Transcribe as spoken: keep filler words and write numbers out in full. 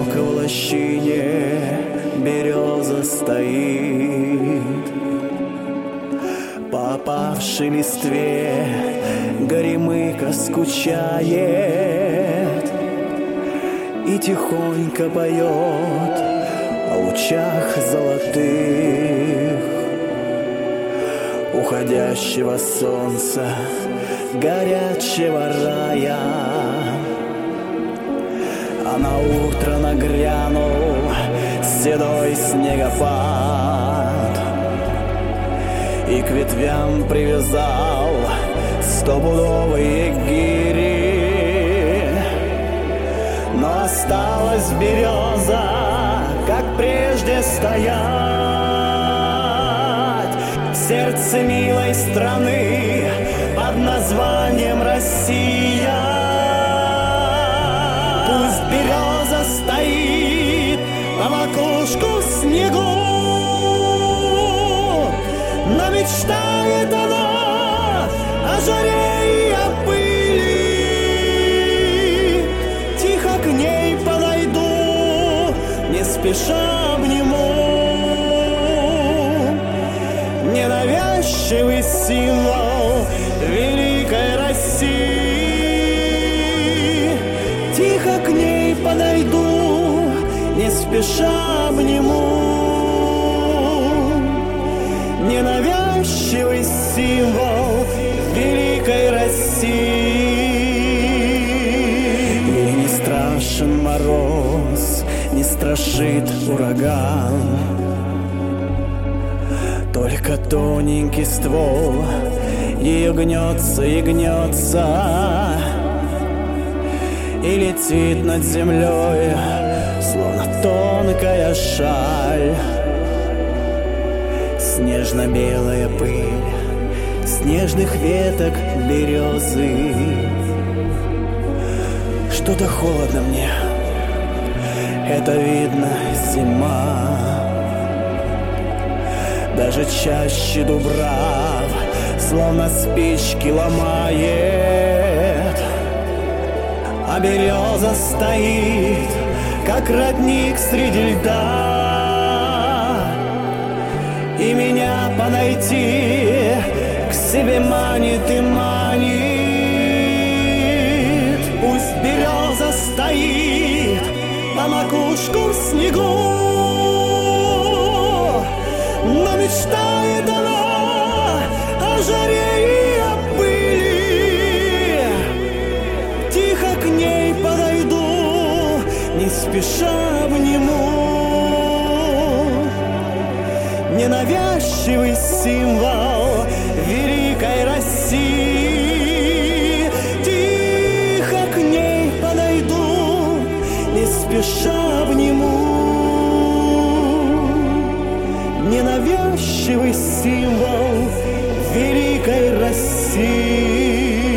одиноко в лощине береза стоит. По опавшей листве горемыка скучает и тихонько поет о лучах золотых уходящего солнца, горячего рая. А на утро нагрянул седой снегопад и к ветвям привязал стопудовые гири. Но осталась береза, как прежде стоять в сердце милой страны под названием Россия. Пусть береза стоит на макушку в снегу, но мечтает она о жаре и о пыли. Тихо к ней подойду, не спеша обниму. Ненавязчивый символ великой России. Тихо к ней подойду, не спеша обниму. Ненавязчивый символ великой России. И не страшен мороз, не страшит ураган, только тоненький ствол ее гнется и гнется и летит над землей, словно тонкая шаль. Снежно-белая пыль снежных веток березы. Что-то холодно мне, это видно зима. Даже чаще дубрав словно спички ломает, а береза стоит, как родник среди льда. И меня подойти к себе манит и манит. Пусть береза стоит на макушку в снегу, но мечтает она о жаре и о пыли. Тихо к ней подойду, не спеша обниму. Ненавязчивый символ великой России. Тихо к ней подойду, не спеша обниму. Ненавязчивый символ великой России.